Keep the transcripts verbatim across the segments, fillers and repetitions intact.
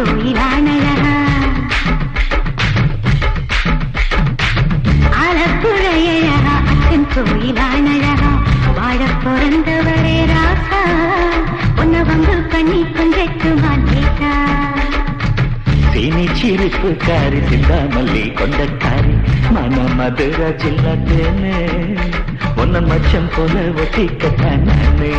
கோயிலானழகா ஆலப்புழையழகா அச்சன் கோயிலானழகா வாழ பிறந்தவரே ராசா உன்னை வந்து பண்ணி கொஞ்சட்டுமா நேசா சீனி சிரிப்பு காரி சிந்தாமல்லி கொண்டக்காரி மன மதுர ஜில்லத்தேனே உன்ன மச்சம் போல ஒட்டிக்கத்தான் நானே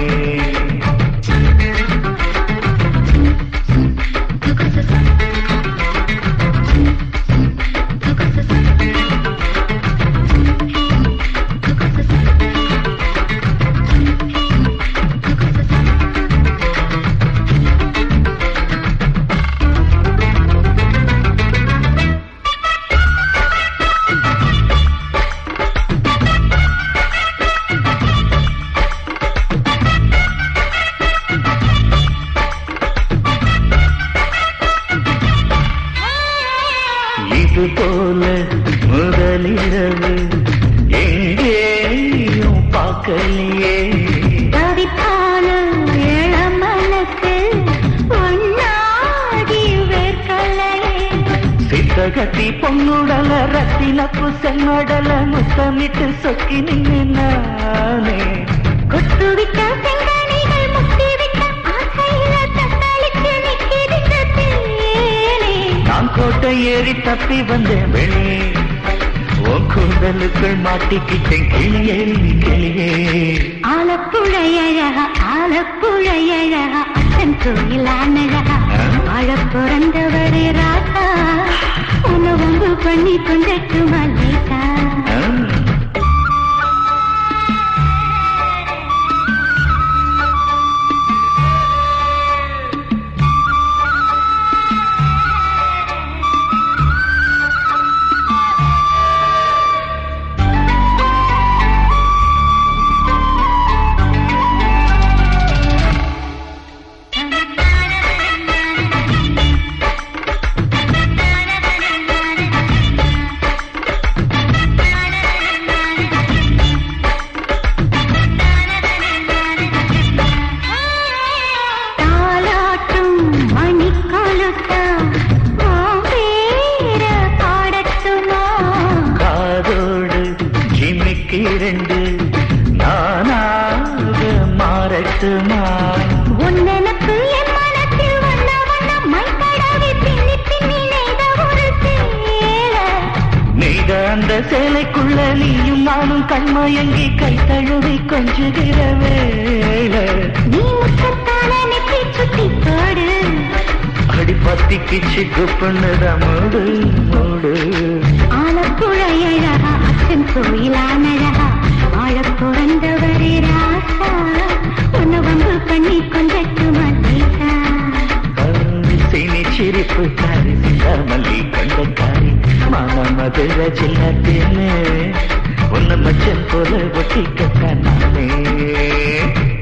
இது போல முதலிரவு எங்கேயும் பார்க்கலையே தவிப்பான இளமனசு ஒன்னாகி வேர்க்கலையே சித்தகத்தி பொன்னுடல ரத்தினப்பு செம்மடல முத்தமிட்டு சொக்கி நின்று நானே கொத்துவிட்ட செங்கனிகள் முத்திவிட்ட ஆசையில தத்தளித்து நிற்கிறது தேனே நான் கோட்டை ஏறி தப்பி வந்தேன் வெளியே உன் கூந்தலுக்குள் மாட்டிக்கிட்டேன் கிளியே கிளியே ஆலப்புழையழகா ஆலப்புழையழகா அச்சன் கோயிலானழகா வாழ பிறந்தவரே ராசா உணவு பண்ணி கொண்டட்டு மல்லிகா இரண்டு நானாக மாறட்டுமா உன்னெனக்கு என் மனத்தில் வண்ண வண்ண மைப்படாவி பின்னி பின்னி நெய்த ஒரு சேலை நெய்த அந்த சேலைக்குள்ள நீயும் நானும் கண்மயங்கி கை தழுவி கொஞ்சுகிற வேளை நீ முத்தத்தான நெற்றி சுத்தி போடு அடி பத்திக்கிச்சு குப்புன்னுதான் மூடு மூடு ஆலப்புழையழகா அச்சன் கோயிலானழகா வாழ பிறந்தவரே ராசா உன்னை வந்து பண்ணி கொண்டட்டு மல்லிகா சீனி சிரிப்பு காரி சிந்தாமல்லி கொண்டக்காரி மன மதுர ஜில்லத்தேனே உன்ன மச்சம் போல ஒட்டிக்கத்தான் நானே